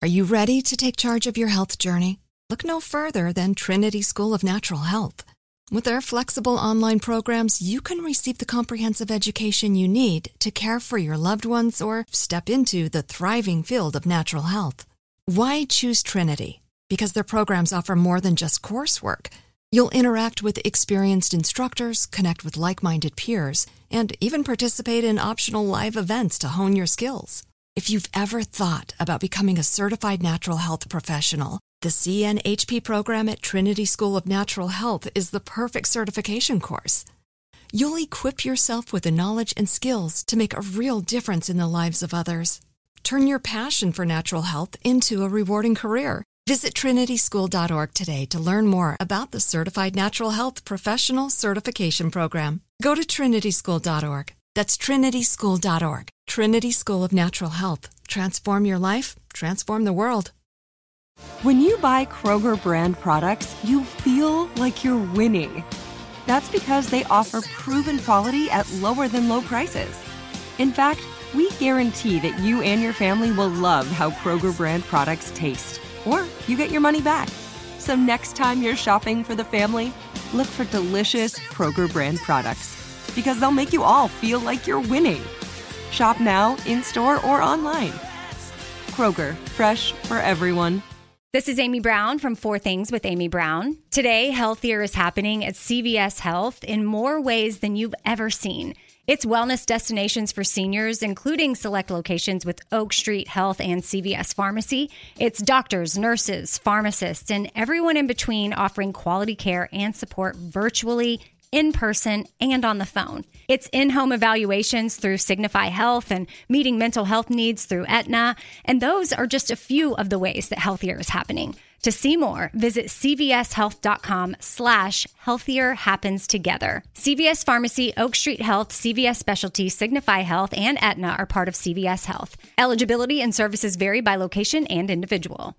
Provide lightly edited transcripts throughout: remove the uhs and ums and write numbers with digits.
Are you ready to take charge of your health journey? Look no further than Trinity School of Natural Health. With their flexible online programs, you can receive the comprehensive education you need to care for your loved ones or step into the thriving field of natural health. Why choose Trinity? Because their programs offer more than just coursework. You'll interact with experienced instructors, connect with like-minded peers, and even participate in optional live events to hone your skills. If you've ever thought about becoming a certified natural health professional, the CNHP program at Trinity School of Natural Health is the perfect certification course. You'll equip yourself with the knowledge and skills to make a real difference in the lives of others. Turn your passion for natural health into a rewarding career. Visit trinityschool.org today to learn more about the Certified Natural Health Professional Certification Program. Go to trinityschool.org. That's trinityschool.org. Trinity School of Natural Health. Transform your life, transform the world. When you buy Kroger brand products, you feel like you're winning. That's because they offer proven quality at lower than low prices. In fact, we guarantee that you and your family will love how Kroger brand products taste, or you get your money back. So next time you're shopping for the family, look for delicious Kroger brand products, because they'll make you all feel like you're winning. Shop now, in-store, or online. Kroger, fresh for everyone. This is Amy Brown from 4 Things with Amy Brown. Today, healthier is happening at CVS Health in more ways than you've ever seen. It's wellness destinations for seniors, including select locations with Oak Street Health and CVS Pharmacy. It's doctors, nurses, pharmacists, and everyone in between offering quality care and support virtually, in person, and on the phone. It's in-home evaluations through Signify Health and meeting mental health needs through Aetna. And those are just a few of the ways that healthier is happening. To see more, visit cvshealth.com/healthier happens together. CVS Pharmacy, Oak Street Health, CVS Specialty, Signify Health, and Aetna are part of CVS Health. Eligibility and services vary by location and individual.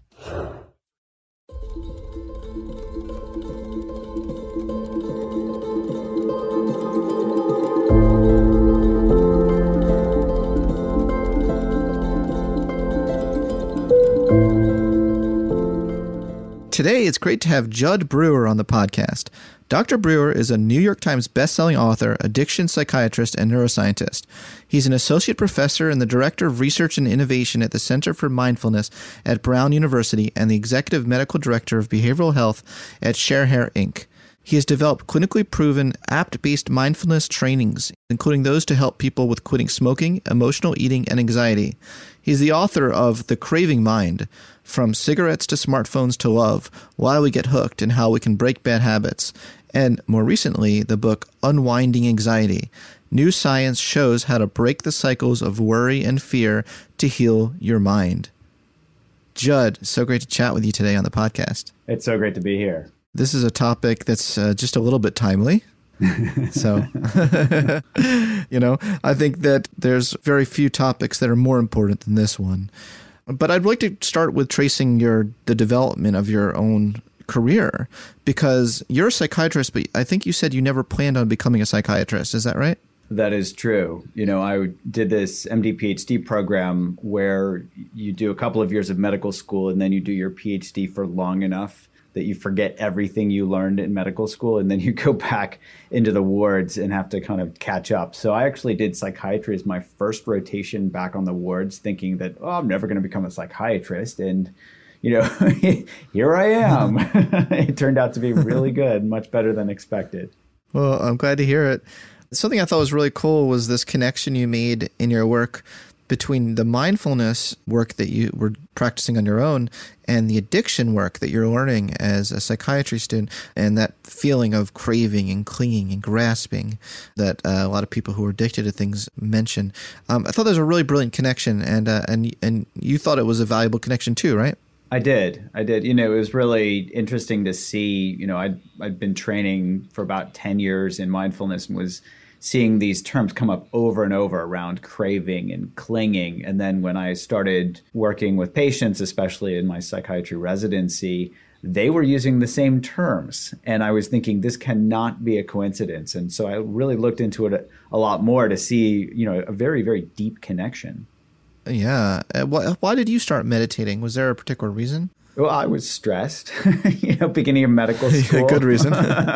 Today, it's great to have Judd Brewer on the podcast. Dr. Brewer is a New York Times bestselling author, addiction psychiatrist, and neuroscientist. He's an associate professor and the director of research and innovation at the Center for Mindfulness at Brown University and the executive medical director of behavioral health at ShareHair Inc. He has developed clinically proven app-based mindfulness trainings, including those to help people with quitting smoking, emotional eating, and anxiety. He's the author of The Craving Mind, From Cigarettes to Smartphones to Love, Why We Get Hooked and How We Can Break Bad Habits, and more recently, the book Unwinding Anxiety. New science shows how to break the cycles of worry and fear to heal your mind. Judd, so great to chat with you today on the podcast. It's so great to be here. This is a topic that's just a little bit timely. So, I think that there's very few topics that are more important than this one. But I'd like to start with tracing the development of your own career, because you're a psychiatrist, but I think you said you never planned on becoming a psychiatrist. Is that right? That is true. I did this MD PhD program where you do a couple of years of medical school and then you do your PhD for long enough that you forget everything you learned in medical school, and then you go back into the wards and have to kind of catch up. So I actually did psychiatry as my first rotation back on the wards, thinking that, I'm never going to become a psychiatrist. And, here I am. It turned out to be really good, much better than expected. Well, I'm glad to hear it. Something I thought was really cool was this connection you made in your work between the mindfulness work that you were practicing on your own and the addiction work that you're learning as a psychiatry student, and that feeling of craving and clinging and grasping that a lot of people who are addicted to things mention. I thought that was a really brilliant connection, and you thought it was a valuable connection too, right? I did. It was really interesting to see. I'd been training for about 10 years in mindfulness and was seeing these terms come up over and over around craving and clinging. And then when I started working with patients, especially in my psychiatry residency, they were using the same terms. And I was thinking, this cannot be a coincidence. And so I really looked into it a lot more to see, a very, very deep connection. Yeah. Why did you start meditating? Was there a particular reason? Well, I was stressed, beginning of medical school. Good reason.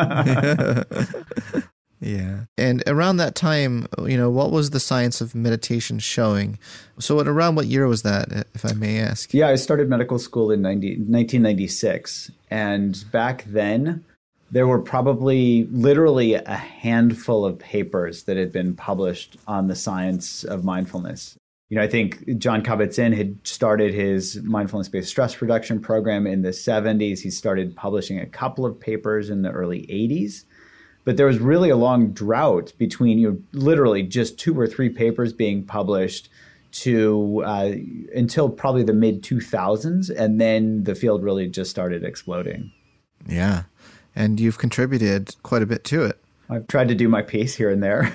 Yeah. And around that time, what was the science of meditation showing? So around what year was that, if I may ask? Yeah, I started medical school in 1996. And back then, there were probably literally a handful of papers that had been published on the science of mindfulness. I think Jon Kabat-Zinn had started his mindfulness-based stress reduction program in the 70s. He started publishing a couple of papers in the early 80s. But there was really a long drought between literally just 2 or 3 papers being published to until probably the mid-2000s. And then the field really just started exploding. Yeah. And you've contributed quite a bit to it. I've tried to do my piece here and there.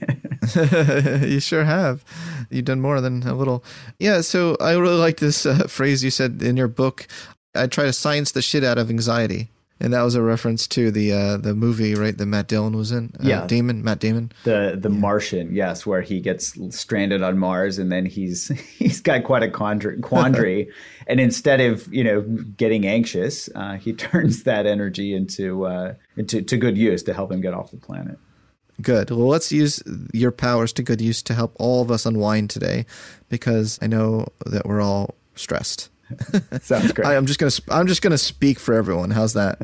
You sure have. You've done more than a little. Yeah, so I really like this phrase you said in your book. I try to science the shit out of anxiety. And that was a reference to the movie, right, that Matt Dillon was in? Matt Damon. The Martian, yes, where he gets stranded on Mars and then he's got quite a quandary. And instead of, getting anxious, he turns that energy into good use to help him get off the planet. Good. Well, let's use your powers to good use to help all of us unwind today, because I know that we're all stressed. Sounds great. I'm just gonna speak for everyone. How's that?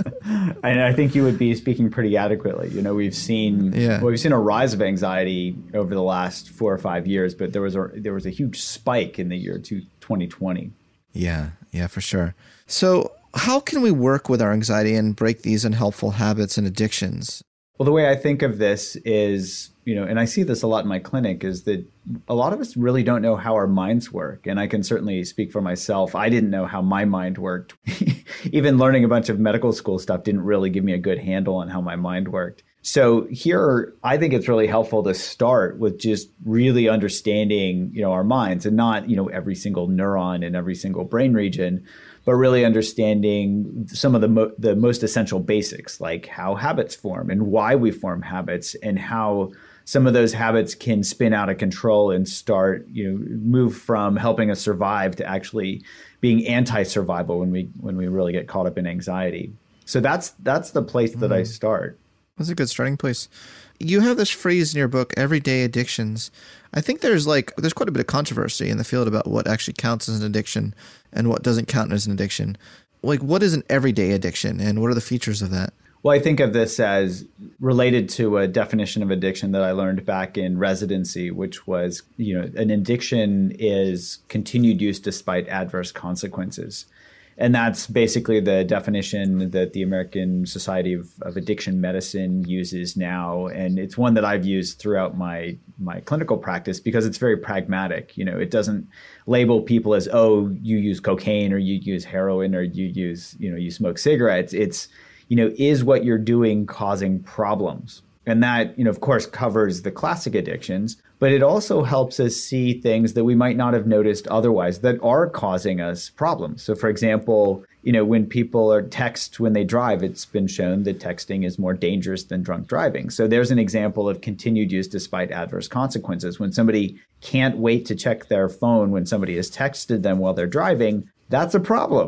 And I think you would be speaking pretty adequately. We've seen a rise of anxiety over the last 4 or 5 years, but there was a huge spike in the year 2020. Yeah, for sure. So how can we work with our anxiety and break these unhelpful habits and addictions? Well, the way I think of this is, and I see this a lot in my clinic, is that a lot of us really don't know how our minds work. And I can certainly speak for myself. I didn't know how my mind worked. Even learning a bunch of medical school stuff didn't really give me a good handle on how my mind worked. So here, I think it's really helpful to start with just really understanding, our minds, and not, every single neuron and every single brain region, but really understanding some of the most essential basics, like how habits form and why we form habits, and how some of those habits can spin out of control and start, move from helping us survive to actually being anti-survival when we really get caught up in anxiety. So that's the place that I start. That's a good starting place. You have this phrase in your book, everyday addictions. I think there's quite a bit of controversy in the field about what actually counts as an addiction and what doesn't count as an addiction. Like, what is an everyday addiction and what are the features of that? Well, I think of this as related to a definition of addiction that I learned back in residency, which was, an addiction is continued use despite adverse consequences. And that's basically the definition that the American Society of Addiction Medicine uses now. And it's one that I've used throughout my clinical practice because it's very pragmatic. It doesn't label people as, oh, you use cocaine or you use heroin or you smoke cigarettes. It's, is what you're doing causing problems? And that, of course, covers the classic addictions, but it also helps us see things that we might not have noticed otherwise that are causing us problems. So, for example, when people text when they drive, it's been shown that texting is more dangerous than drunk driving. So there's an example of continued use despite adverse consequences. When somebody can't wait to check their phone when somebody has texted them while they're driving, that's a problem,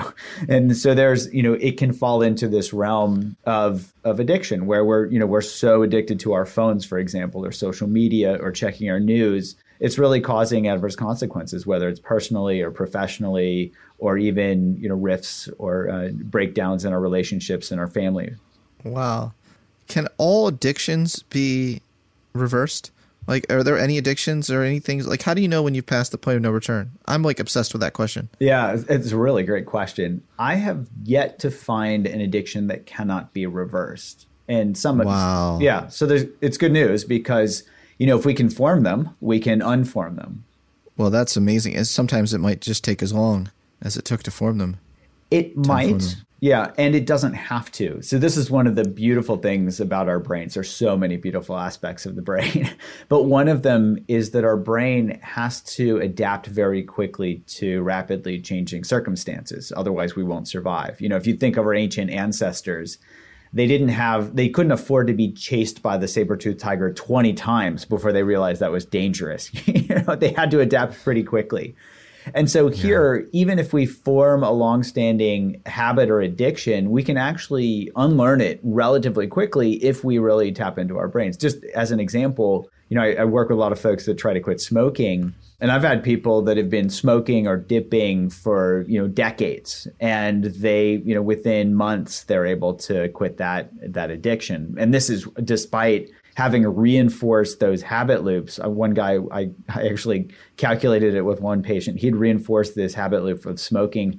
And so there's, it can fall into this realm of addiction where we're so addicted to our phones, for example, or social media or checking our news. It's really causing adverse consequences, whether it's personally or professionally, or even, rifts or breakdowns in our relationships and our family. Wow. Can all addictions be reversed? Like, are there any addictions or any things? Like, how do you know when you've passed the point of no return? I'm obsessed with that question. Yeah, it's a really great question. I have yet to find an addiction that cannot be reversed. And wow. Yeah. So it's good news because, if we can form them, we can unform them. Well, that's amazing. Sometimes it might just take as long as it took to form them. It might. Yeah, and it doesn't have to. So this is one of the beautiful things about our brains. There's so many beautiful aspects of the brain. But one of them is that our brain has to adapt very quickly to rapidly changing circumstances. Otherwise, we won't survive. If you think of our ancient ancestors, they couldn't afford to be chased by the saber-toothed tiger 20 times before they realized that was dangerous. They had to adapt pretty quickly. And so here, even if we form a longstanding habit or addiction, we can actually unlearn it relatively quickly if we really tap into our brains. Just as an example, I work with a lot of folks that try to quit smoking. And I've had people that have been smoking or dipping for, decades. And they, within months, they're able to quit that addiction. And this is despite having reinforced those habit loops. One guy, I actually calculated it with one patient. He'd reinforced this habit loop of smoking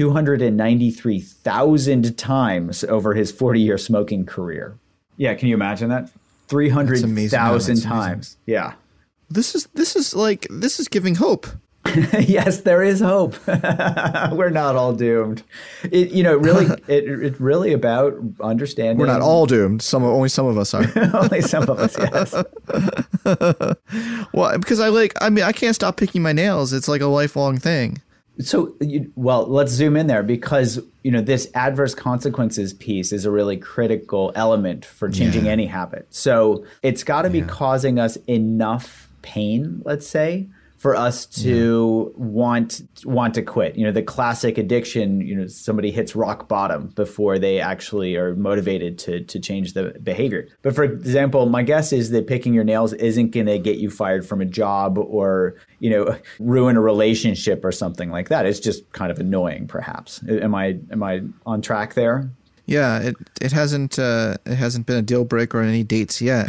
293,000 times over his 40-year smoking career. Yeah, can you imagine that? 300,000 times. Yeah. This is giving hope. Yes, there is hope. We're not all doomed. It's really about understanding. We're not all doomed. Only some of us are. Only some of us, yes. Well, because I can't stop picking my nails. It's like a lifelong thing. So, let's zoom in there because, this adverse consequences piece is a really critical element for changing any habit. So it's got to be causing us enough pain, let's say, for us to want to quit. The classic addiction, somebody hits rock bottom before they actually are motivated to change the behavior. But for example, my guess is that picking your nails isn't going to get you fired from a job or, ruin a relationship or something like that. It's just kind of annoying, perhaps. Am I on track there? Yeah, it hasn't been a deal breaker on any dates yet.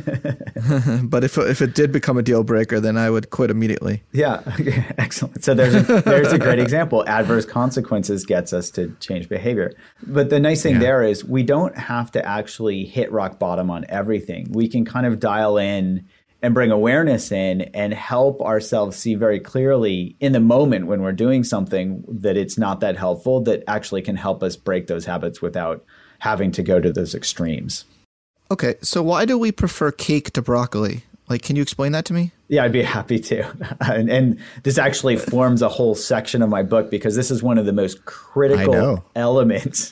But if it did become a deal breaker, then I would quit immediately. Yeah, excellent. So there's a great example. Adverse consequences gets us to change behavior. But the nice thing there is we don't have to actually hit rock bottom on everything. We can kind of dial in and bring awareness in and help ourselves see very clearly in the moment when we're doing something that it's not that helpful, that actually can help us break those habits without having to go to those extremes. Okay, so why do we prefer cake to broccoli? Can you explain that to me? Yeah, I'd be happy to. And this actually forms a whole section of my book because this is one of the most critical elements.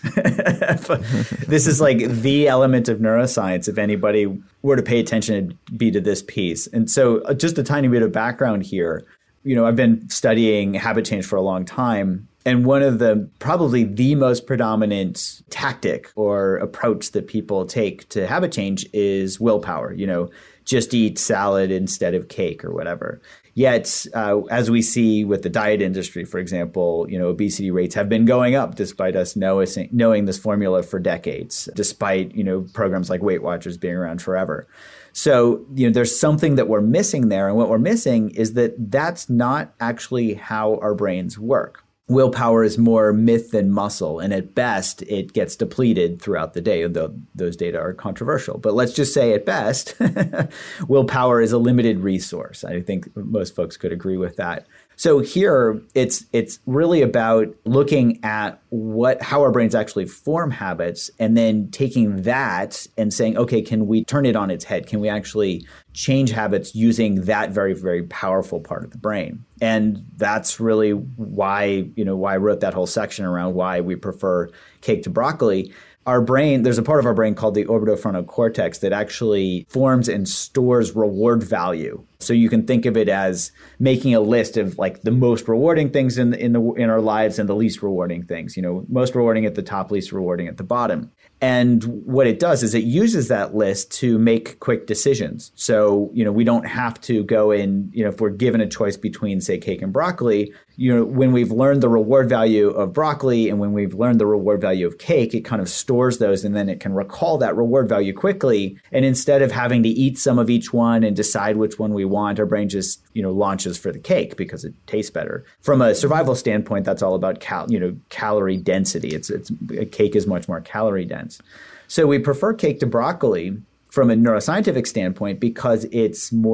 This is like the element of neuroscience. If anybody were to pay attention, it'd be to this piece. And so just a tiny bit of background here. I've been studying habit change for a long time. And one of probably the most predominant tactic or approach that people take to habit change is willpower, just eat salad instead of cake or whatever. Yet, as we see with the diet industry, for example, obesity rates have been going up despite us knowing this formula for decades, despite, programs like Weight Watchers being around forever. So, there's something that we're missing there. And what we're missing is that that's not actually how our brains work. Willpower is more myth than muscle, and at best, it gets depleted throughout the day, though those data are controversial. But let's just say at best, willpower is a limited resource. I think most folks could agree with that. So here, it's really about looking at how our brains actually form habits and then taking that and saying, okay, can we turn it on its head? Can we actually change habits using that very, very powerful part of the brain? And that's really why I wrote that whole section around why we prefer cake to broccoli. Our brain, there's a part of our brain called the orbitofrontal cortex that actually forms and stores reward value. So you can think of it as making a list of the most rewarding things in our lives and the least rewarding things. Most rewarding at the top, least rewarding at the bottom. And what it does is it uses that list to make quick decisions. So, we don't have to go in, if we're given a choice between, say, cake and broccoli, when we've learned the reward value of broccoli and when we've learned the reward value of cake, it kind of stores those and then it can recall that reward value quickly. And instead of having to eat some of each one and decide which one we want, our brain just, launches for the cake because it tastes better. From a survival standpoint, that's all about calorie density. Cake is much more calorie dense. So we prefer cake to broccoli from a neuroscientific standpoint because it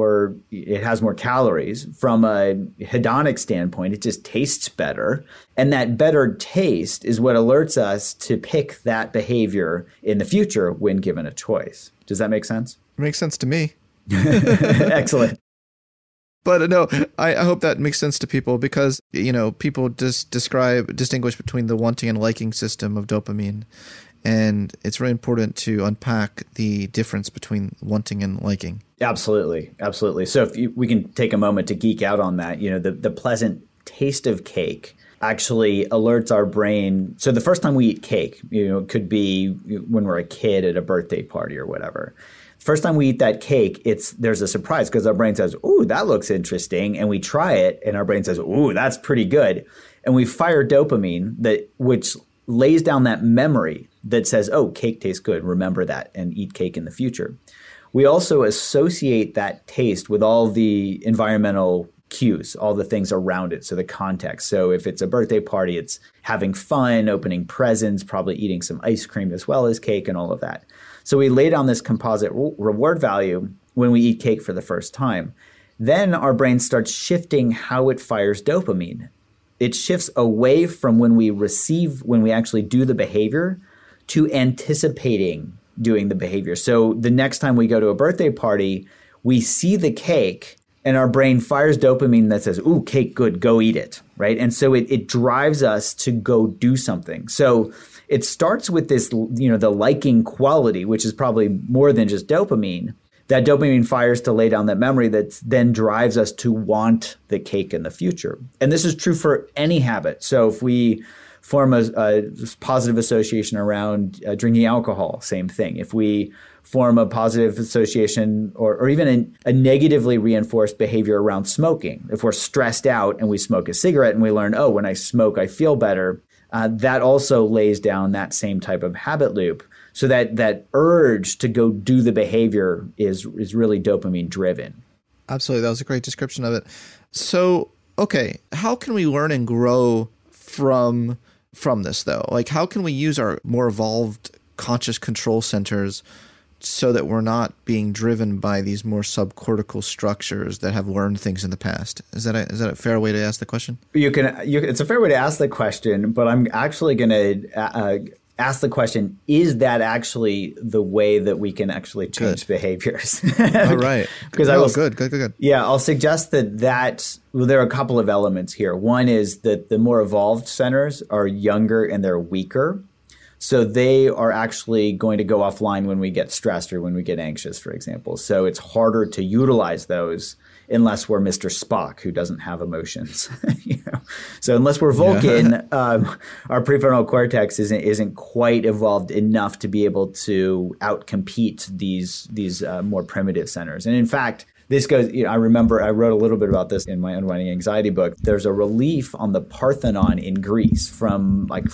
has more calories. From a hedonic standpoint, it just tastes better. And that better taste is what alerts us to pick that behavior in the future when given a choice. Does that make sense? It makes sense to me. Excellent. But no, I hope that makes sense to people because, people distinguish between the wanting and liking system of dopamine. And it's really important to unpack the difference between wanting and liking. Absolutely. Absolutely. So we can take a moment to geek out on that, the pleasant taste of cake actually alerts our brain. So the first time we eat cake, it could be when we're a kid at a birthday party or whatever. First time we eat that cake, there's a surprise because our brain says, "Ooh, that looks interesting." And we try it and our brain says, "Ooh, that's pretty good." And we fire dopamine which lays down that memory that says, "Oh, cake tastes good. Remember that and eat cake in the future." We also associate that taste with all the environmental cues, all the things around it. So the context. So if it's a birthday party, it's having fun, opening presents, probably eating some ice cream as well as cake and all of that. So we lay down this composite reward value when we eat cake for the first time. Then our brain starts shifting how it fires dopamine. It shifts away from when we actually do the behavior to anticipating doing the behavior. So the next time we go to a birthday party, we see the cake and our brain fires dopamine that says, "Ooh, cake, good, go eat it," right? And so it drives us to go do something. So it starts with this, the liking quality, which is probably more than just dopamine. That dopamine fires to lay down that memory that then drives us to want the cake in the future. And this is true for any habit. So if we form a positive association around drinking alcohol, same thing. If we form a positive association or even a negatively reinforced behavior around smoking, if we're stressed out and we smoke a cigarette and we learn, "Oh, when I smoke, I feel better," that also lays down that same type of habit loop. So that urge to go do the behavior is really dopamine driven. Absolutely. That was a great description of it. So, okay, how can we learn and grow from this though? Like, how can we use our more evolved conscious control centers so that we're not being driven by these more subcortical structures that have learned things in the past? Is that a fair way to ask the question? It's a fair way to ask the question, but I'm actually going to ask the question, is that actually the way that we can actually change behaviors? All right. Good. Yeah, I'll suggest that there are a couple of elements here. One is that the more evolved centers are younger and they're weaker. So they are actually going to go offline when we get stressed or when we get anxious, for example. So it's harder to utilize those unless we're Mr. Spock, who doesn't have emotions. So unless we're Vulcan, our prefrontal cortex isn't quite evolved enough to be able to outcompete these more primitive centers. And in fact, this goes, I remember I wrote a little bit about this in my Unwinding Anxiety book. There's a relief on the Parthenon in Greece from like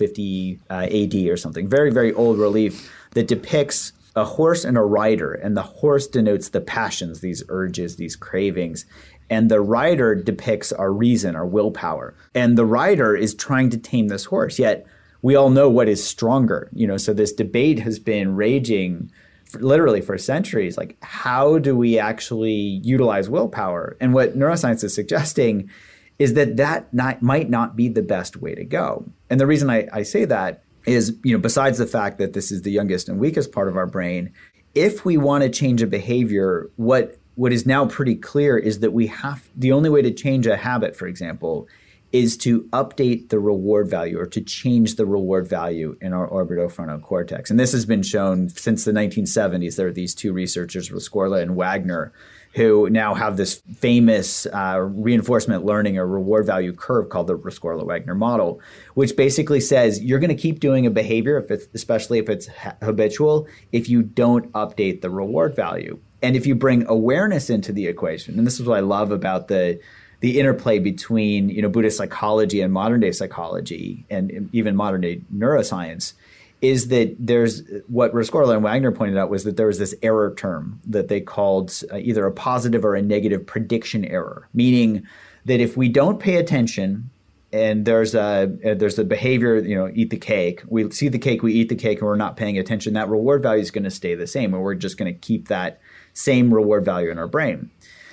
450 AD or something. Very, very old relief that depicts a horse and a rider. And the horse denotes the passions, these urges, these cravings. And the rider depicts our reason, our willpower. And the rider is trying to tame this horse. Yet we all know what is stronger. So this debate has been raging literally for centuries. Like, how do we actually utilize willpower? And what neuroscience is suggesting is that might not be the best way to go. And the reason I say that is, besides the fact that this is the youngest and weakest part of our brain, if we want to change a behavior, what is now pretty clear is that the only way to change a habit, for example, is to update the reward value or to change the reward value in our orbitofrontal cortex. And this has been shown since the 1970s. There are these two researchers, Rescorla and Wagner, who now have this famous reinforcement learning or reward value curve called the Rescorla-Wagner model, which basically says you're going to keep doing a behavior, especially if it's habitual, if you don't update the reward value. And if you bring awareness into the equation, and this is what I love about the interplay between Buddhist psychology and modern day psychology and even modern day neuroscience, is that there's what Rescorla and Wagner pointed out was that there was this error term that they called either a positive or a negative prediction error, meaning that if we don't pay attention and there's a behavior, eat the cake, we see the cake, we eat the cake, and we're not paying attention, that reward value is going to stay the same, and we're just going to keep that same reward value in our brain.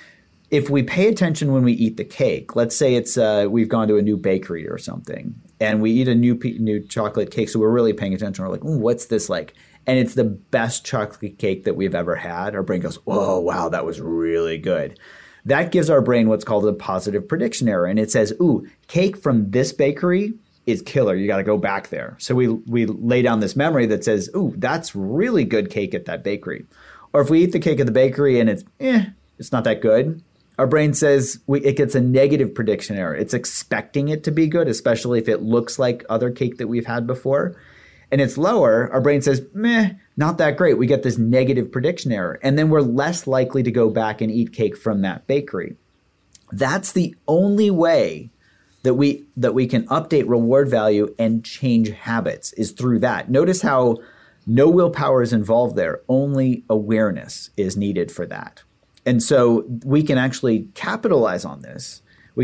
If we pay attention when we eat the cake, let's say it's we've gone to a new bakery or something, and we eat a new chocolate cake, so we're really paying attention. We're like, what's this like? And it's the best chocolate cake that we've ever had. Our brain goes, oh, wow, that was really good. That gives our brain what's called a positive prediction error. And it says, cake from this bakery is killer. You got to go back there. So we lay down this memory that says, ooh, that's really good cake at that bakery. Or if we eat the cake at the bakery and it's not that good, our brain says it gets a negative prediction error. It's expecting it to be good, especially if it looks like other cake that we've had before. And it's lower, our brain says, meh, not that great. We get this negative prediction error. And then we're less likely to go back and eat cake from that bakery. That's the only way that we can update reward value and change habits is through that. Notice how no willpower is involved there. Only awareness is needed for that. And so we can actually capitalize on this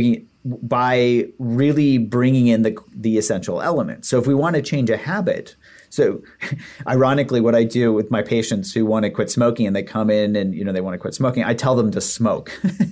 by really bringing in the essential elements. So if we want to change a habit, so ironically, what I do with my patients who want to quit smoking and they come in and, they want to quit smoking, I tell them to smoke.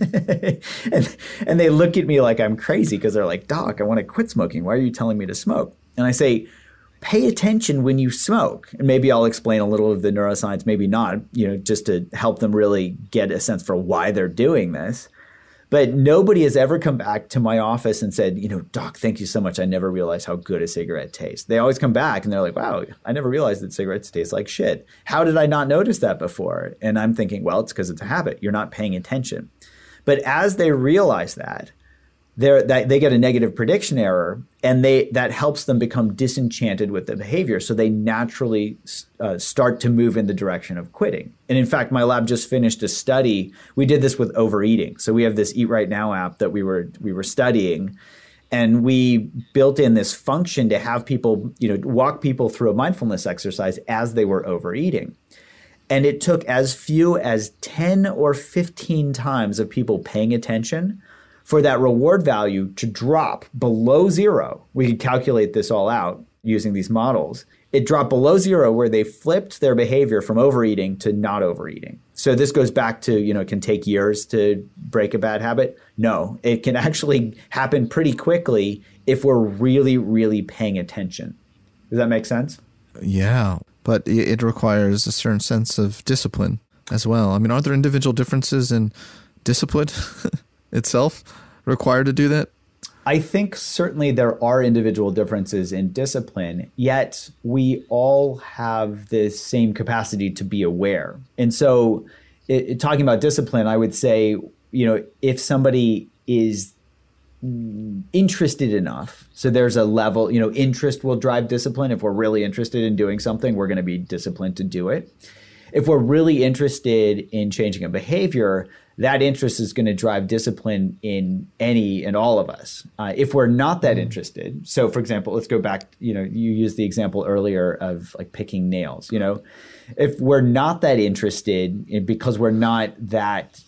and they look at me like I'm crazy because they're like, Doc, I want to quit smoking. Why are you telling me to smoke? And I say, pay attention when you smoke. And maybe I'll explain a little of the neuroscience, maybe not, just to help them really get a sense for why they're doing this. But nobody has ever come back to my office and said, Doc, thank you so much. I never realized how good a cigarette tastes. They always come back and they're like, wow, I never realized that cigarettes taste like shit. How did I not notice that before? And I'm thinking, well, it's because it's a habit. You're not paying attention. But as they realize that, they get a negative prediction error, and that helps them become disenchanted with the behavior. So they naturally start to move in the direction of quitting. And in fact, my lab just finished a study. We did this with overeating. So we have this Eat Right Now app that we were studying, and we built in this function to have people, walk people through a mindfulness exercise as they were overeating. And it took as few as 10 or 15 times of people paying attention for that reward value to drop below zero. We could calculate this all out using these models. It dropped below zero where they flipped their behavior from overeating to not overeating. So this goes back to, it can take years to break a bad habit. No, it can actually happen pretty quickly if we're really, really paying attention. Does that make sense? Yeah, but it requires a certain sense of discipline as well. I mean, aren't there individual differences in discipline itself required to do that? I think certainly there are individual differences in discipline, yet we all have the same capacity to be aware. And so talking about discipline, I would say, if somebody is interested enough, so there's a level, interest will drive discipline. If we're really interested in doing something, we're going to be disciplined to do it. If we're really interested in changing a behavior, that interest is going to drive discipline in any and all of us. If we're not that interested, so for example, let's go back, you used the example earlier of like picking nails, if we're not that interested because we're not that,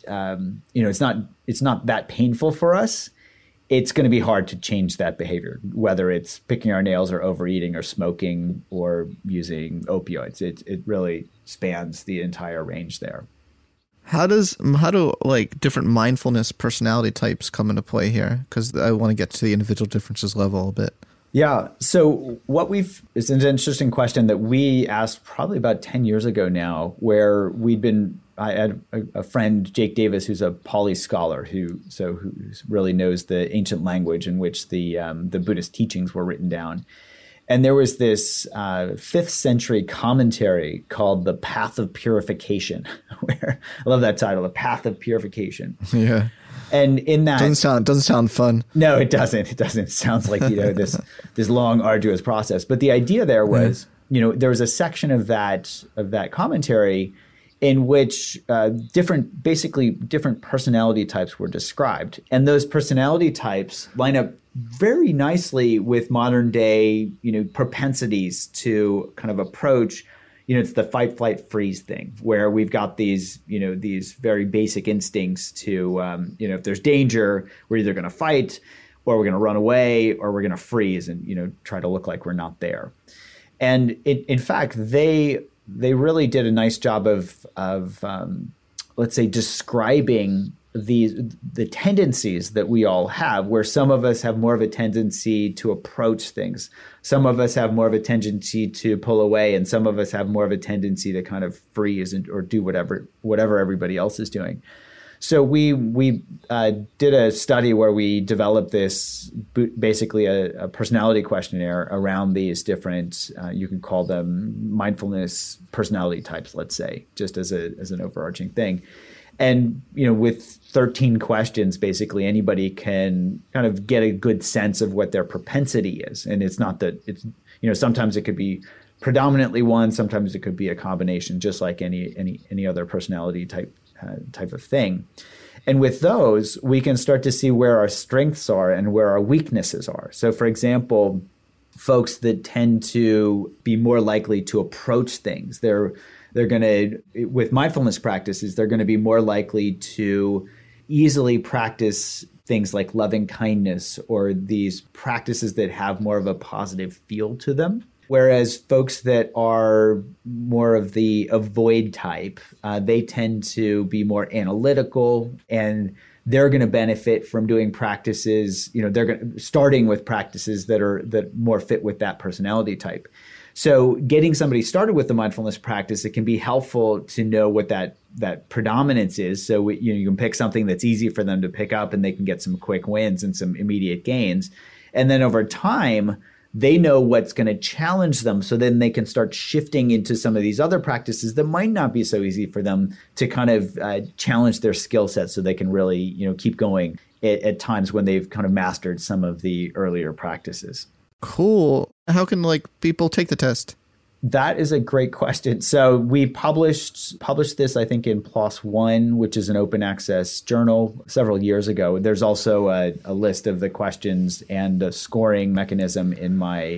it's not that painful for us, it's going to be hard to change that behavior, whether it's picking our nails or overeating or smoking or using opioids. It really spans the entire range there. How do like different mindfulness personality types come into play here? Because I want to get to the individual differences level a bit. Yeah. So it's an interesting question that we asked probably about 10 years ago now, where I had a friend, Jake Davis, who's a Pali scholar who really knows the ancient language in which the Buddhist teachings were written down. And there was this 5th century commentary called The Path of Purification, where I love that title, The Path of Purification. Yeah. And in that doesn't sound fun. No, it doesn't. It doesn't. It sounds like, this long, arduous process. But the idea there was, there was a section of that commentary in which different personality types were described. And those personality types line up very nicely with modern day, propensities to kind of approach, it's the fight, flight, freeze thing, where we've got these very basic instincts to, if there's danger, we're either going to fight or we're going to run away or we're going to freeze and, try to look like we're not there. And in fact, they really did a nice job of let's say, describing the tendencies that we all have, where some of us have more of a tendency to approach things. Some of us have more of a tendency to pull away, and some of us have more of a tendency to kind of freeze or do whatever everybody else is doing. So we did a study where we developed this, basically a personality questionnaire around these different, you can call them mindfulness personality types, let's say, just as an overarching thing. And, with 13 questions, basically anybody can kind of get a good sense of what their propensity is. And it's not that it's, sometimes it could be predominantly one, sometimes it could be a combination, just like any other personality type of thing. And with those, we can start to see where our strengths are and where our weaknesses are. So, for example, folks that tend to be more likely to approach things, they're going to, with mindfulness practices, they're going to be more likely to easily practice things like loving kindness or these practices that have more of a positive feel to them. Whereas folks that are more of the avoid type, they tend to be more analytical, and they're going to benefit from doing practices, starting with practices that more fit with that personality type. So getting somebody started with the mindfulness practice, it can be helpful to know what that predominance is. So you can pick something that's easy for them to pick up, and they can get some quick wins and some immediate gains. And then over time, they know what's going to challenge them. So then they can start shifting into some of these other practices that might not be so easy for them to kind of challenge their skill set, so they can really, keep going at times when they've kind of mastered some of the earlier practices. Cool. How can people take the test? That is a great question. So we published this, I think, in PLOS One, which is an open access journal, several years ago. There's also a list of the questions and a scoring mechanism in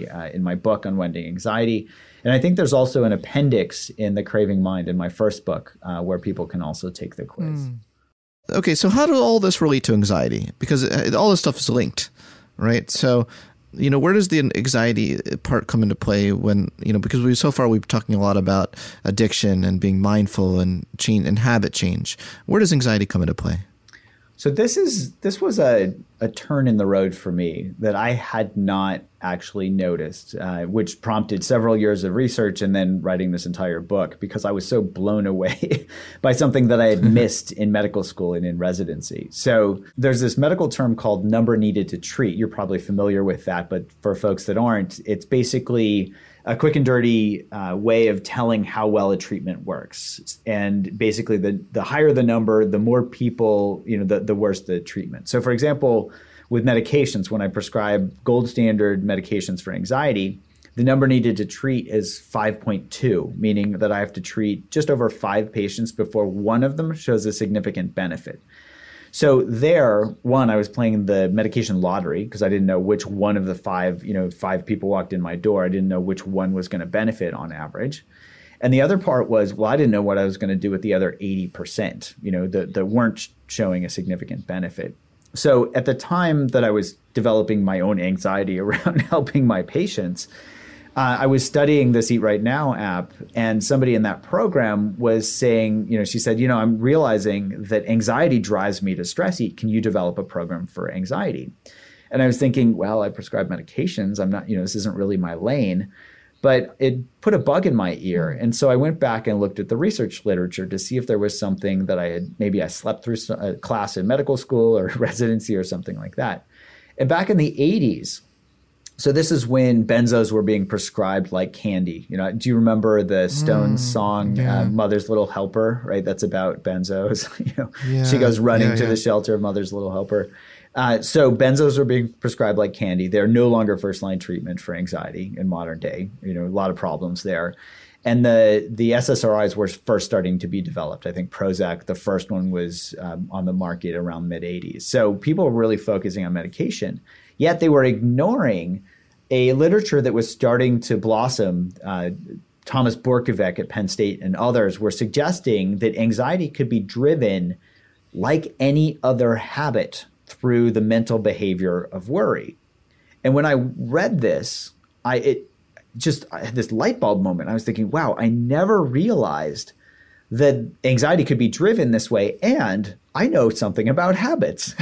my book, Unwinding Anxiety. And I think there's also an appendix in The Craving Mind in my first book where people can also take the quiz. Okay, so how do all this relate to anxiety? Because all this stuff is linked, right? So where does the anxiety part come into play when, because we've been talking a lot about addiction and being mindful and change and habit change. Where does anxiety come into play? So this was a turn in the road for me that I had not actually noticed, which prompted several years of research and then writing this entire book, because I was so blown away by something that I had missed in medical school and in residency. So there's this medical term called number needed to treat. You're probably familiar with that, but for folks that aren't, it's basically a quick and dirty way of telling how well a treatment works. And basically the higher the number, the more people, the worse the treatment. So for example, with medications, when I prescribe gold standard medications for anxiety, the number needed to treat is 5.2, meaning that I have to treat just over 5 patients before one of them shows a significant benefit. So I was playing the medication lottery because I didn't know which one of the 5 people walked in my door. I didn't know which one was going to benefit on average. And the other part was, I didn't know what I was going to do with the other 80%, that weren't showing a significant benefit. So at the time that I was developing my own anxiety around helping my patients, I was studying this Eat Right Now app, and somebody in that program was saying, she said, I'm realizing that anxiety drives me to stress eat. Can you develop a program for anxiety? And I was thinking, well, I prescribe medications. I'm not, this isn't really my lane. But it put a bug in my ear. And so I went back and looked at the research literature to see if there was something that I slept through a class in medical school or residency or something like that. And back in the 80s, so this is when benzos were being prescribed like candy. Do you remember the Stones song, Mother's Little Helper, right? That's about benzos. She goes running to the shelter of Mother's Little Helper. So benzos are being prescribed like candy. They're no longer first-line treatment for anxiety in modern day. A lot of problems there. And the SSRIs were first starting to be developed. I think Prozac, the first one, was on the market around mid-'80s. So people were really focusing on medication, yet they were ignoring a literature that was starting to blossom. Thomas Borkovec at Penn State and others were suggesting that anxiety could be driven like any other habit through the mental behavior of worry. And when I read this, I had this light bulb moment. I was thinking, wow, I never realized that anxiety could be driven this way, and I know something about habits.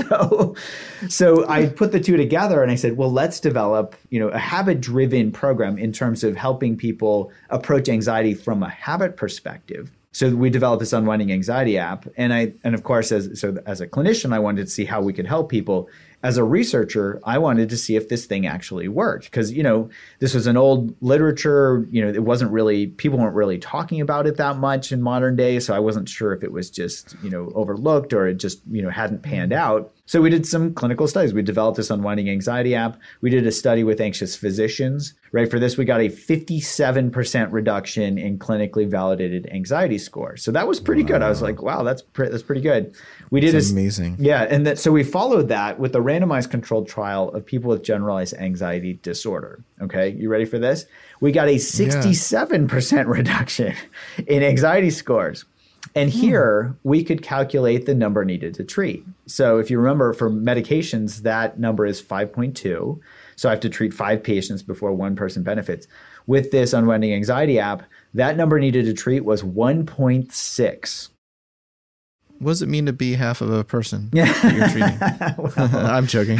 So I put the two together and I said, well, let's develop, a habit-driven program in terms of helping people approach anxiety from a habit perspective. So we developed this unwinding anxiety app. And of course, as a clinician, I wanted to see how we could help people. As a researcher, I wanted to see if this thing actually worked because, this was an old literature, it wasn't really, people weren't really talking about it that much in modern day. So I wasn't sure if it was just, overlooked or it just, hadn't panned out. So we did some clinical studies. We developed this unwinding anxiety app. We did a study with anxious physicians, right? For this, we got a 57% reduction in clinically validated anxiety score. So that was pretty good. I was like, wow, that's pretty good. We did amazing. Yeah. And so we followed that with a randomized controlled trial of people with generalized anxiety disorder. Okay. You ready for this? We got a 67% reduction in anxiety scores. And here we could calculate the number needed to treat. So if you remember for medications, that number is 5.2. So I have to treat 5 patients before one person benefits. With this unwinding anxiety app, that number needed to treat was 1.6. What does it mean to be half of a person that you're treating? I'm joking.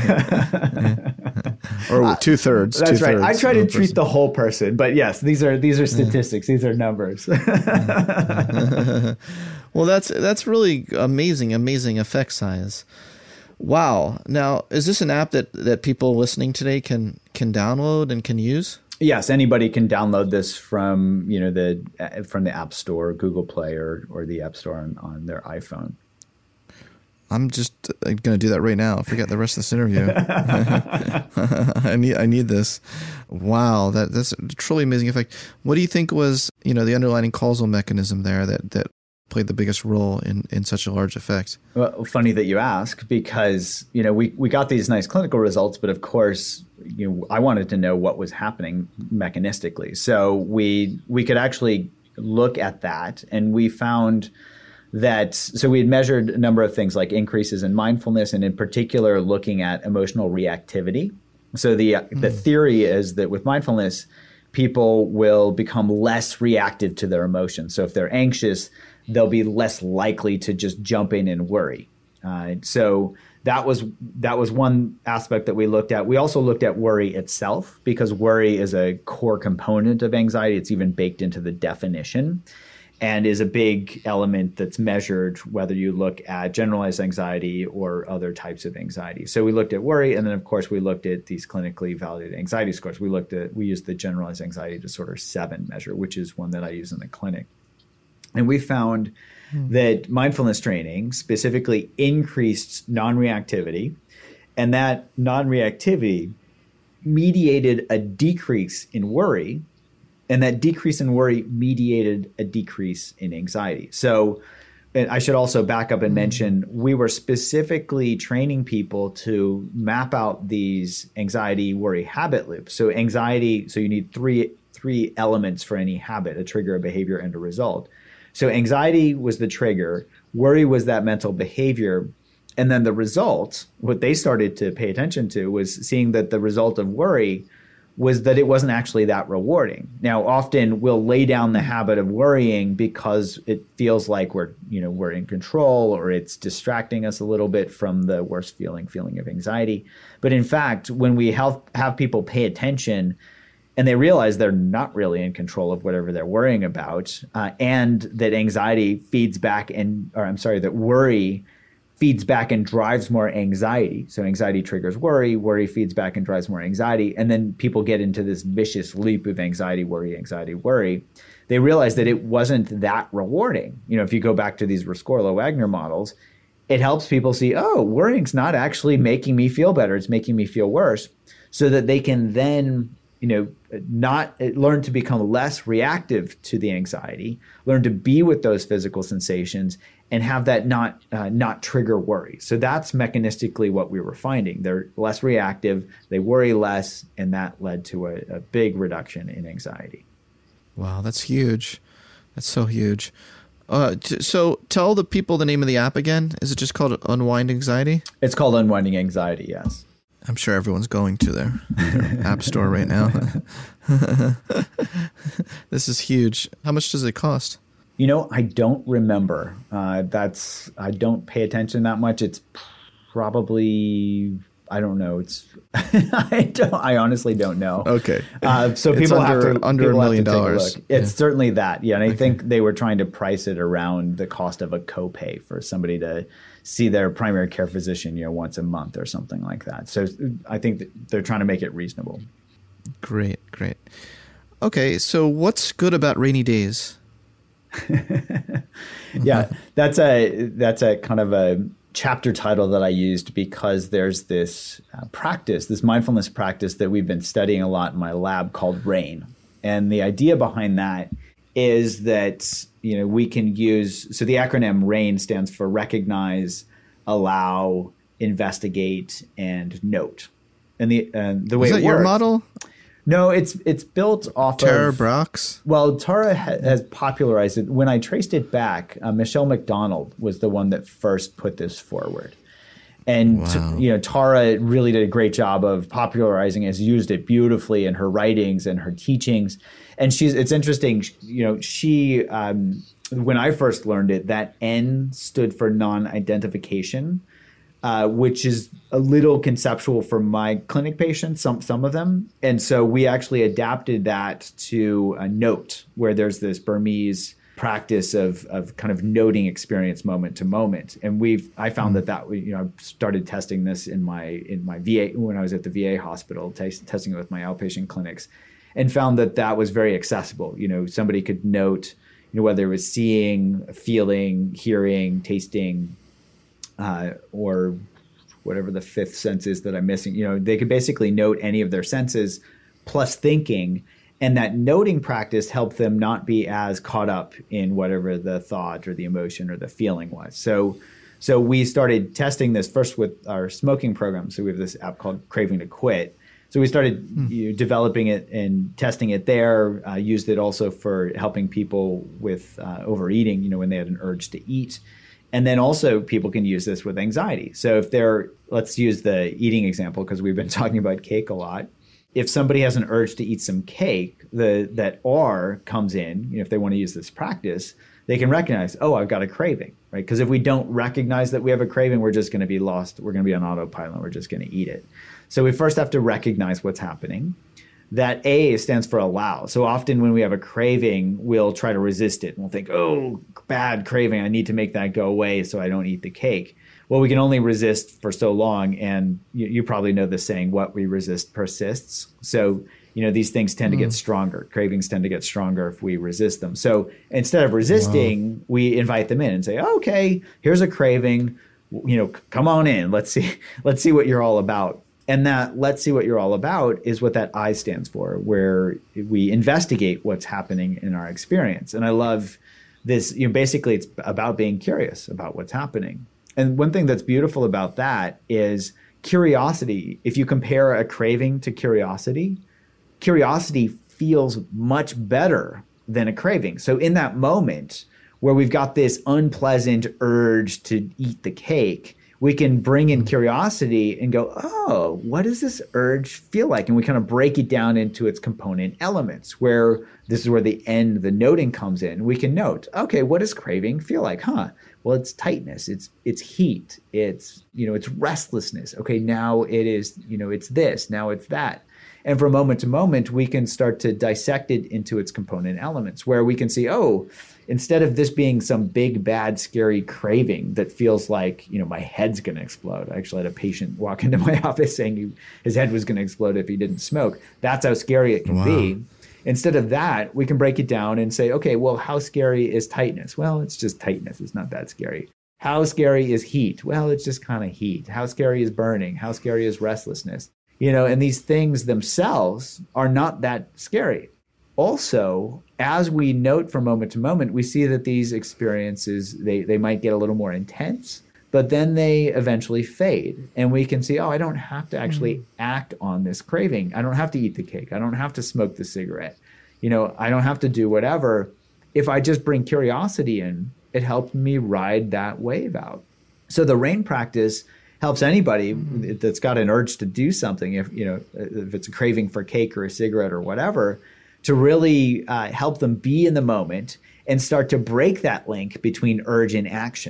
Or 2/3. That's right. I try to treat the whole person, but yes, these are statistics. These are numbers. Well, that's really amazing effect size. Wow. Now, is this an app that people listening today can download and can use? Yes, anybody can download this from the App Store, Google Play, or the App Store on their iPhone. I'm just going to do that right now. Forget the rest of this interview. I need this. Wow, that's a truly amazing effect. What do you think was the underlying causal mechanism there that played the biggest role in such a large effect? Well, funny that you ask because we got these nice clinical results, but of course I wanted to know what was happening mechanistically. So we could actually look at that, and we found that, so we had measured a number of things like increases in mindfulness, and in particular looking at emotional reactivity. So the theory is that with mindfulness, people will become less reactive to their emotions. So if they're anxious, they'll be less likely to just jump in and worry. So that was one aspect that we looked at. We also looked at worry itself because worry is a core component of anxiety. It's even baked into the definition and is a big element that's measured whether you look at generalized anxiety or other types of anxiety. So we looked at worry, and then of course we looked at these clinically validated anxiety scores. We used the generalized anxiety disorder 7 measure, which is one that I use in the clinic. And we found that mindfulness training specifically increased non-reactivity, and that non-reactivity mediated a decrease in worry, and that decrease in worry mediated a decrease in anxiety. So I should also back up and mention we were specifically training people to map out these anxiety worry habit loops. So anxiety, so you need three elements for any habit: a trigger, a behavior, and a result. So anxiety was the trigger, worry was that mental behavior, and then the result, what they started to pay attention to was seeing that the result of worry was that it wasn't actually that rewarding. Now, often we'll lay down the habit of worrying because it feels like we're in control, or it's distracting us a little bit from the worst feeling of anxiety. But in fact, when we have people pay attention and they realize they're not really in control of whatever they're worrying about, and that that worry feeds back and drives more anxiety. So anxiety triggers worry, worry feeds back and drives more anxiety. And then people get into this vicious loop of anxiety, worry. They realize that it wasn't that rewarding. If you go back to these Rescorla-Wagner models, it helps people see, worrying's not actually making me feel better. It's making me feel worse, so that they can then not learn to become less reactive to the anxiety, learn to be with those physical sensations, and have that not trigger worry. So that's mechanistically what we were finding. They're less reactive, they worry less, and that led to a big reduction in anxiety. Wow, that's huge. That's so huge. So tell the people the name of the app again. Is it just called Unwind Anxiety? It's called Unwinding Anxiety, yes. I'm sure everyone's going to their app store right now. This is huge. How much does it cost? I don't remember. I don't pay attention that much. It's probably, I don't know. It's I honestly don't know. Okay. So it's people under $1 million. It's certainly that. Yeah. And I think they were trying to price it around the cost of a copay for somebody to see their primary care physician, once a month or something like that. So I think that they're trying to make it reasonable. Great. Okay. So what's good about rainy days? Yeah, that's a kind of a chapter title that I used because there's this practice, this mindfulness practice that we've been studying a lot in my lab called RAIN. And the idea behind that is that, we can use, so the acronym RAIN stands for recognize, allow, investigate, and note. And the way is that it works, your model? No, it's built off Tara of Brach's? Well, Tara has popularized it. When I traced it back, Michelle McDonald was the one that first put this forward. And, wow. Tara really did a great job of popularizing it, has used it beautifully in her writings and her teachings. And it's interesting, she, when I first learned it, that N stood for non-identification. Which is a little conceptual for my clinic patients, some of them. And so we actually adapted that to a note, where there's this Burmese practice of kind of noting experience moment to moment. And I found that I started testing this in my VA when I was at the VA hospital, testing it with my outpatient clinics, and found that was very accessible. Somebody could note, whether it was seeing, feeling, hearing, tasting, or whatever the fifth sense is that I'm missing, they could basically note any of their senses plus thinking. And that noting practice helped them not be as caught up in whatever the thought or the emotion or the feeling was. So we started testing this first with our smoking program. So we have this app called Craving to Quit. So we started developing it and testing it there, used it also for helping people with overeating, when they had an urge to eat. And then also people can use this with anxiety. So if let's use the eating example because we've been talking about cake a lot. If somebody has an urge to eat some cake, that R comes in, if they want to use this practice, they can recognize, oh, I've got a craving, right? Because if we don't recognize that we have a craving, we're just going to be lost. We're going to be on autopilot. We're just going to eat it. So we first have to recognize what's happening. That A stands for allow. So often when we have a craving, we'll try to resist it. We'll think, oh, bad craving. I need to make that go away so I don't eat the cake. Well, we can only resist for so long. And you probably know the saying, what we resist persists. So, these things tend to get stronger. Cravings tend to get stronger if we resist them. So instead of resisting, we invite them in and say, okay, here's a craving. Come on in. Let's see what you're all about. And that let's see what you're all about is what that I stands for, where we investigate what's happening in our experience. And I love this, basically it's about being curious about what's happening. And one thing that's beautiful about that is curiosity. If you compare a craving to curiosity feels much better than a craving. So in that moment where we've got this unpleasant urge to eat the cake, we can bring in curiosity and go, oh, what does this urge feel like? And we kind of break it down into its component elements, where this is where the noting comes in. We can note, okay, what does craving feel like? Well, it's tightness, it's heat, it's restlessness. Okay, now it is, it's this, now it's that. And from moment to moment, we can start to dissect it into its component elements, where we can see, oh, instead of this being some big, bad, scary craving that feels like, my head's going to explode. I actually had a patient walk into my office saying his head was going to explode if he didn't smoke. That's how scary it can be. Instead of that, we can break it down and say, okay, well, how scary is tightness? Well, it's just tightness. It's not that scary. How scary is heat? Well, it's just kind of heat. How scary is burning? How scary is restlessness? And these things themselves are not that scary. Also, as we note from moment to moment, we see that these experiences, they might get a little more intense, but then they eventually fade. And we can see, oh, I don't have to actually act on this craving. I don't have to eat the cake. I don't have to smoke the cigarette. I don't have to do whatever. If I just bring curiosity in, it helps me ride that wave out. So the RAIN practice helps anybody that's got an urge to do something, if it's a craving for cake or a cigarette or whatever, to really help them be in the moment and start to break that link between urge and action.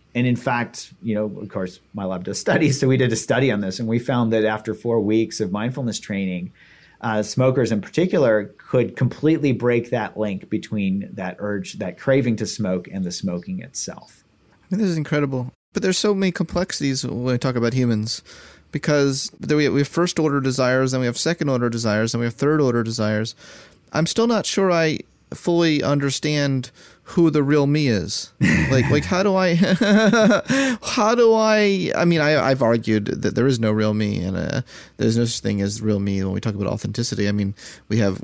And in fact, of course, my lab does studies. So we did a study on this, and we found that after 4 weeks of mindfulness training, smokers in particular could completely break that link between that urge, that craving to smoke, and the smoking itself. This is incredible. But there's so many complexities when we talk about humans, because we have first order desires, then we have second order desires, then we have third order desires. I'm still not sure I fully understand who the real me is. Like how do I I've argued that there is no real me, and there's no such thing as real me when we talk about authenticity. I mean, we have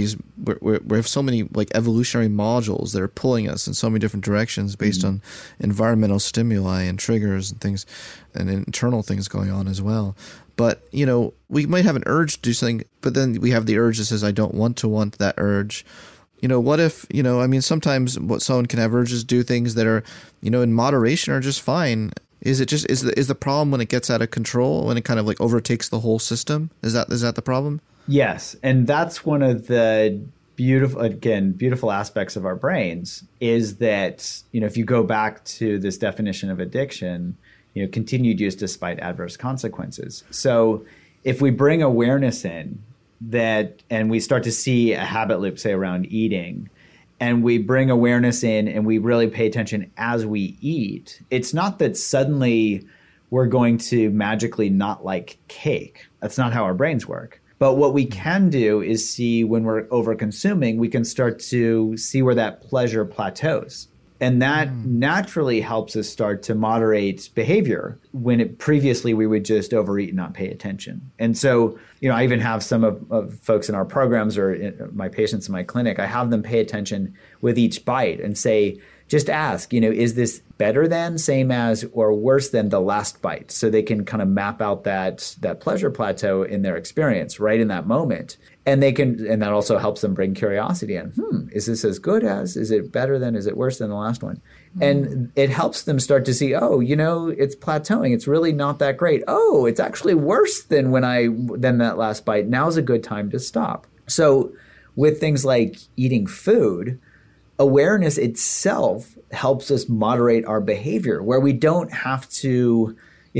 so many like evolutionary modules that are pulling us in so many different directions based on environmental stimuli and triggers and things, and internal things going on as well. But, we might have an urge to do something, but then we have the urge that says, I don't want to want that urge. What if, sometimes someone can have urges to do things that are, in moderation are just fine. Is the problem when it gets out of control, when it kind of like overtakes the whole system? Is that the problem? Yes. And that's one of the beautiful aspects of our brains is that, if you go back to this definition of addiction, continued use despite adverse consequences. So if we bring awareness in, and we start to see a habit loop, say around eating, and we bring awareness in and we really pay attention as we eat, it's not that suddenly we're going to magically not like cake. That's not how our brains work. But what we can do is see when we're over consuming, we can start to see where that pleasure plateaus. And that naturally helps us start to moderate behavior when previously we would just overeat and not pay attention. And so, I even have some of folks in our programs or my patients in my clinic, I have them pay attention with each bite and say, just ask, is this better than, same as, or worse than the last bite? So they can kind of map out that pleasure plateau in their experience right in that moment. And that also helps them bring curiosity in. Is this as good as? Is it better than? Is it worse than the last one? And it helps them start to see, it's plateauing. It's really not that great. Oh, it's actually worse than than that last bite. Now's a good time to stop. So with things like eating food, awareness itself helps us moderate our behavior, where we don't have to,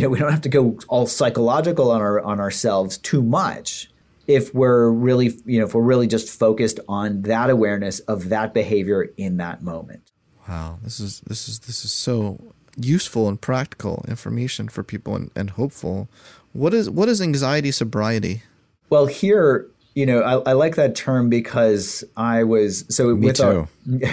go all psychological on ourselves too much. If we're really just focused on that awareness of that behavior in that moment. Wow, this is so useful and practical information for people and hopeful. What is anxiety sobriety? Well, here, I like that term because I was Me too.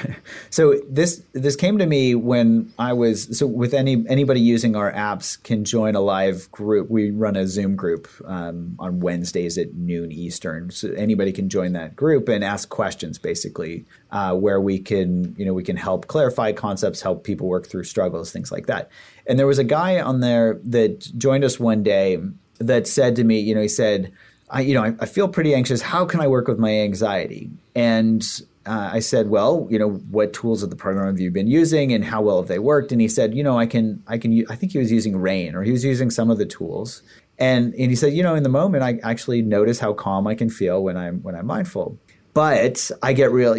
So this came to me when I was with anybody using our apps can join a live group. We run a Zoom group on Wednesdays at noon Eastern. So anybody can join that group and ask questions, basically, where we can help clarify concepts, help people work through struggles, things like that. And there was a guy on there that joined us one day that said to me, he said, I feel pretty anxious. How can I work with my anxiety? And I said, well, what tools of the program have you been using and how well have they worked? And he said, I think he was using RAIN, or he was using some of the tools. And he said, in the moment, I actually notice how calm I can feel when I'm mindful. But I get real,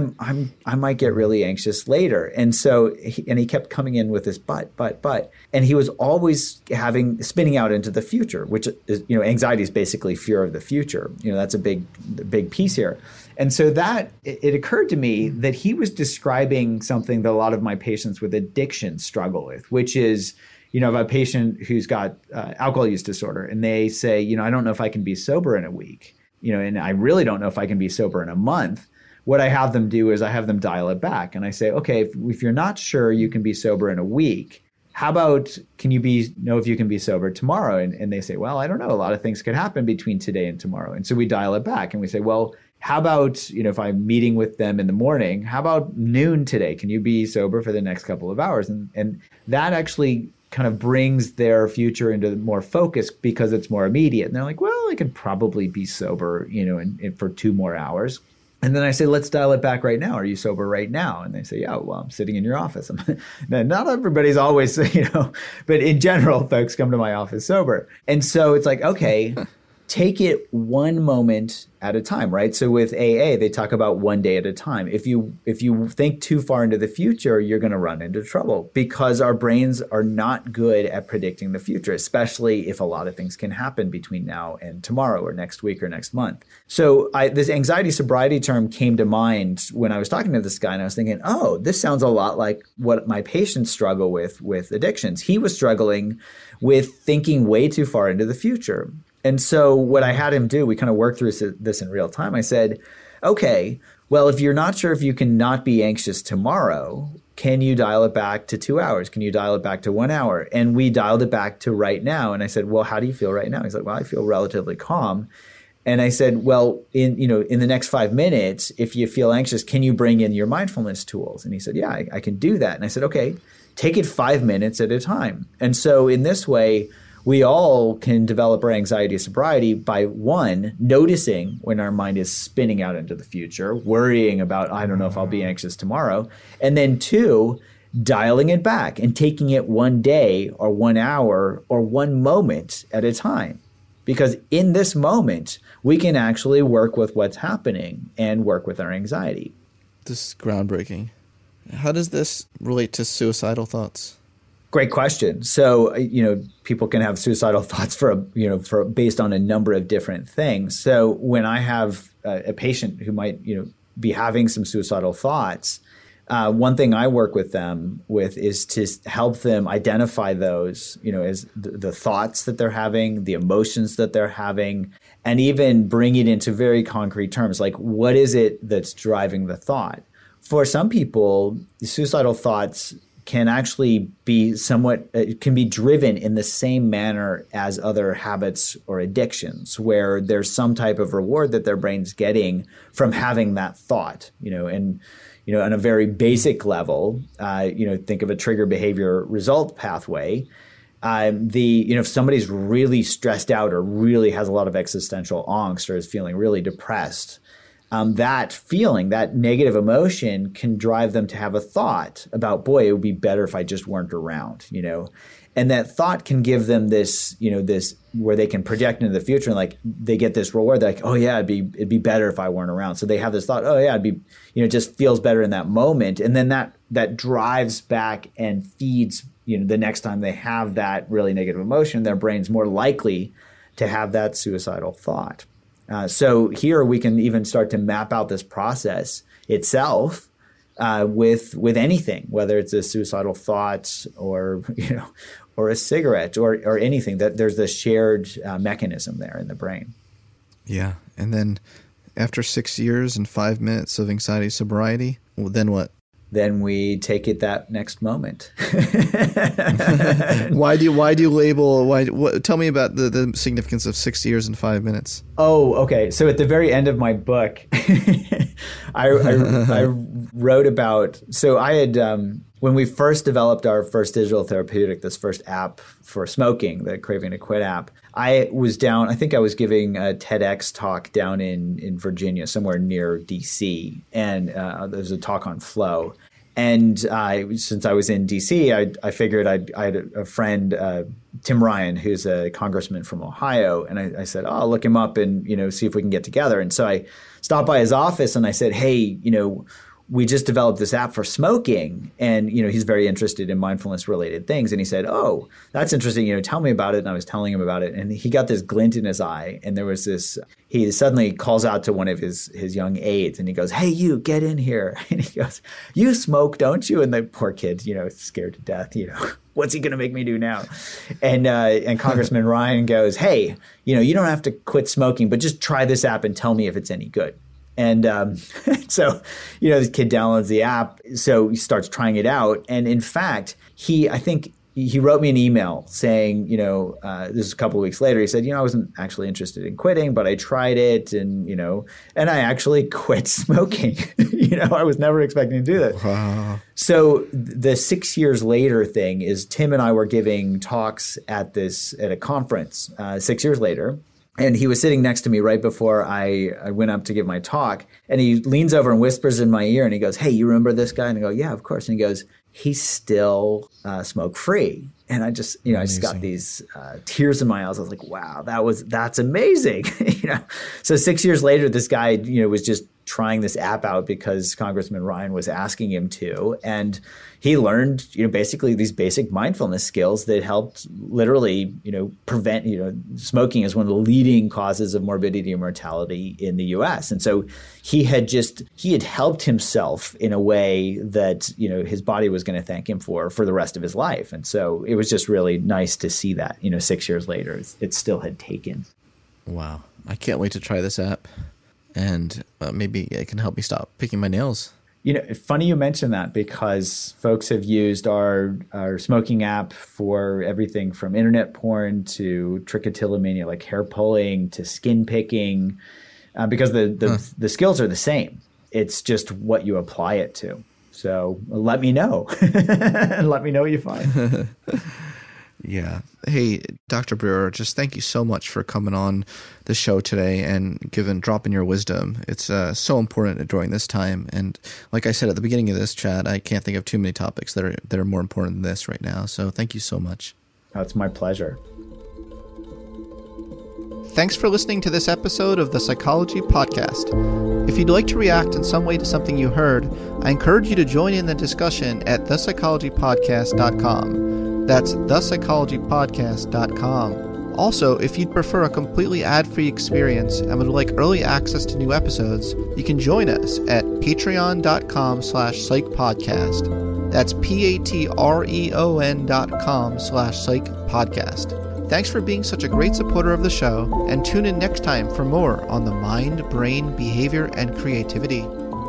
I might get really anxious later. And so, he kept coming in with this but. And he was always spinning out into the future, which is, anxiety is basically fear of the future. That's a big piece here. And so it occurred to me that he was describing something that a lot of my patients with addiction struggle with, which is, I have a patient who's got alcohol use disorder, and they say, I don't know if I can be sober in a week. And I really don't know if I can be sober in a month. What I have them do is I have them dial it back. And I say, okay, if you're not sure you can be sober in a week, how about, can you know if you can be sober tomorrow? And they say, well, I don't know. A lot of things could happen between today and tomorrow. And so we dial it back and we say, well, how about, if I'm meeting with them in the morning, how about noon today? Can you be sober for the next couple of hours? And that actually kind of brings their future into more focus because it's more immediate. And they're like, well, I can probably be sober, for 2 more hours. And then I say, let's dial it back right now. Are you sober right now? And they say, yeah, well, I'm sitting in your office. Not everybody's always, but in general, folks come to my office sober. And so it's like, okay, take it one moment at a time, right? So with AA, they talk about one day at a time. If you think too far into the future, you're going to run into trouble because our brains are not good at predicting the future, especially if a lot of things can happen between now and tomorrow or next week or next month. So this anxiety sobriety term came to mind when I was talking to this guy, and I was thinking, oh, this sounds a lot like what my patients struggle with addictions. He was struggling with thinking way too far into the future. And so what I had him do, we kind of worked through this in real time. I said, okay, well, if you're not sure if you can not be anxious tomorrow, can you dial it back to 2 hours? Can you dial it back to 1 hour? And we dialed it back to right now. And I said, well, how do you feel right now? He's like, well, I feel relatively calm. And I said, well, in the next 5 minutes, if you feel anxious, can you bring in your mindfulness tools? And he said, yeah, I can do that. And I said, okay, take it 5 minutes at a time. And so in this way, we all can develop our anxiety sobriety by, one, noticing when our mind is spinning out into the future, worrying about, I don't know if I'll be anxious tomorrow. And then two, dialing it back and taking it one day or 1 hour or one moment at a time. Because in this moment, we can actually work with what's happening and work with our anxiety. This is groundbreaking. How does this relate to suicidal thoughts? Great question. So, people can have suicidal thoughts for based on a number of different things. So when I have a patient who might, be having some suicidal thoughts, one thing I work with them with is to help them identify those, as the thoughts that they're having, the emotions that they're having, and even bring it into very concrete terms, like what is it that's driving the thought? For some people, the suicidal thoughts can actually be can be driven in the same manner as other habits or addictions, where there's some type of reward that their brain's getting from having that thought, and, on a very basic level, think of a trigger behavior result pathway. If somebody's really stressed out or really has a lot of existential angst or is feeling really depressed, that feeling, that negative emotion can drive them to have a thought about, boy, it would be better if I just weren't around, and that thought can give them this, this where they can project into the future and like they get this reward, like, oh yeah, it'd be better if I weren't around. So they have this thought, oh yeah, it'd be, it just feels better in that moment. And then that drives back and feeds, the next time they have that really negative emotion, their brain's more likely to have that suicidal thought. So here we can even start to map out this process itself with anything, whether it's a suicidal thought or or a cigarette or anything. That there's this shared mechanism there in the brain. Yeah, and then after 6 years and 5 minutes of anxiety sobriety, well, then what? Then we take it that next moment. Why do you label? Tell me about the significance of 6 years and 5 minutes. Oh, okay. So at the very end of my book, I wrote about. So I had when we first developed our first digital therapeutic, this first app for smoking, the Craving to Quit app. I was down. I think I was giving a TEDx talk down in Virginia, somewhere near DC, and there's a talk on flow. And since I was in DC, I figured I had a friend, Tim Ryan, who's a congressman from Ohio, and I said, oh, I'll look him up and see if we can get together. And so I stopped by his office and I said, hey, we just developed this app for smoking, and he's very interested in mindfulness related things. And he said, oh, that's interesting. Tell me about it. And I was telling him about it, and he got this glint in his eye. And there was this. He suddenly calls out to one of his young aides, and he goes, "Hey, you, get in here!" And he goes, "You smoke, don't you?" And the poor kid, scared to death. What's he going to make me do now? And Congressman Ryan goes, "Hey, you don't have to quit smoking, but just try this app and tell me if it's any good." And so, this kid downloads the app. So he starts trying it out. And in fact, I think he wrote me an email saying, this is a couple of weeks later. He said, I wasn't actually interested in quitting, but I tried it. And, and I actually quit smoking. I was never expecting to do that. Wow. So the 6 years later thing is Tim and I were giving talks at a conference 6 years later. And he was sitting next to me right before I went up to give my talk. And he leans over and whispers in my ear and he goes, "Hey, you remember this guy?" And I go, "Yeah, of course." And he goes, he's still smoke free. And I just, I just got these tears in my eyes. I was like, wow, that's amazing. So 6 years later, this guy, was just trying this app out because Congressman Ryan was asking him to. And he learned, basically these basic mindfulness skills that helped literally, prevent, smoking is one of the leading causes of morbidity and mortality in the US. And so he had helped himself in a way that, his body was going to thank him for the rest of his life. And so it was just really nice to see that, 6 years later, it still had taken. Wow. I can't wait to try this app. And maybe it can help me stop picking my nails. Funny you mention that, because folks have used our smoking app for everything from internet porn to trichotillomania, like hair pulling, to skin picking, because the skills are the same. It's just what you apply it to. So let me know. Let me know what you find. Yeah. Hey, Dr. Brewer, just thank you so much for coming on the show today and dropping your wisdom. It's so important during this time. And like I said at the beginning of this chat, I can't think of too many topics that are more important than this right now. So thank you so much. It's my pleasure. Thanks for listening to this episode of the Psychology Podcast. If you'd like to react in some way to something you heard, I encourage you to join in the discussion at thepsychologypodcast.com. That's thepsychologypodcast.com. Also, if you'd prefer a completely ad-free experience and would like early access to new episodes, you can join us at patreon.com/psychpodcast. That's patreon.com/psychpodcast. Thanks for being such a great supporter of the show, and tune in next time for more on the mind, brain, behavior, and creativity.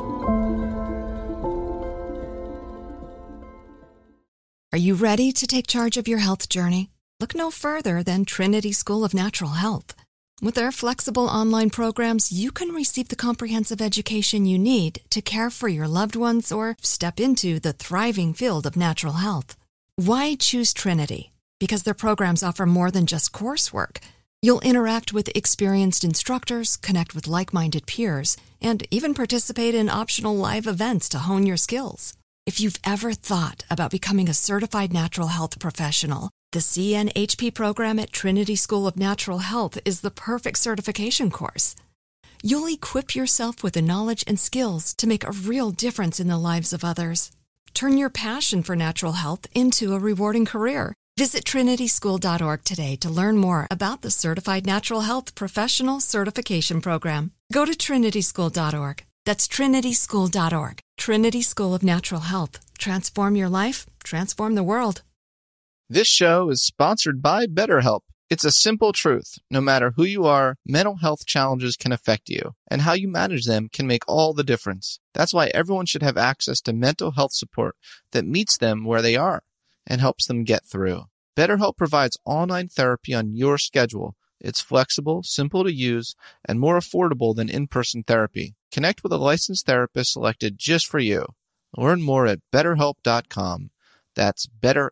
Are you ready to take charge of your health journey? Look no further than Trinity School of Natural Health. With their flexible online programs, you can receive the comprehensive education you need to care for your loved ones or step into the thriving field of natural health. Why choose Trinity? Because their programs offer more than just coursework. You'll interact with experienced instructors, connect with like-minded peers, and even participate in optional live events to hone your skills. If you've ever thought about becoming a certified natural health professional, the CNHP program at Trinity School of Natural Health is the perfect certification course. You'll equip yourself with the knowledge and skills to make a real difference in the lives of others. Turn your passion for natural health into a rewarding career. Visit trinityschool.org today to learn more about the Certified Natural Health Professional Certification Program. Go to trinityschool.org. That's trinityschool.org. Trinity School of Natural Health. Transform your life, transform the world. This show is sponsored by BetterHelp. It's a simple truth. No matter who you are, mental health challenges can affect you, and how you manage them can make all the difference. That's why everyone should have access to mental health support that meets them where they are and helps them get through. BetterHelp provides online therapy on your schedule. It's flexible, simple to use, and more affordable than in-person therapy. Connect with a licensed therapist selected just for you. Learn more at BetterHelp.com. That's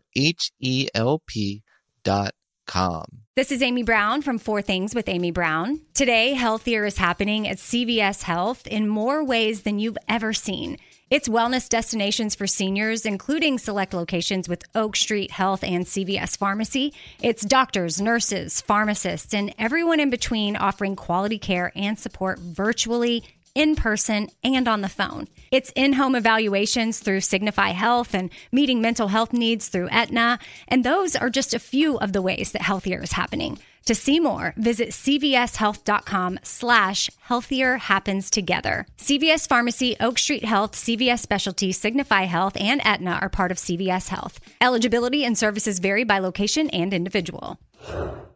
BetterHelp.com. This is Amy Brown from 4 Things with Amy Brown. Today, healthier is happening at CVS Health in more ways than you've ever seen. It's wellness destinations for seniors, including select locations with Oak Street Health and CVS Pharmacy. It's doctors, nurses, pharmacists, and everyone in between offering quality care and support virtually, in person, and on the phone. It's in-home evaluations through Signify Health and meeting mental health needs through Aetna. And those are just a few of the ways that healthier is happening. To see more, visit cvshealth.com/healthier happens together. CVS Pharmacy, Oak Street Health, CVS Specialty, Signify Health, and Aetna are part of CVS Health. Eligibility and services vary by location and individual.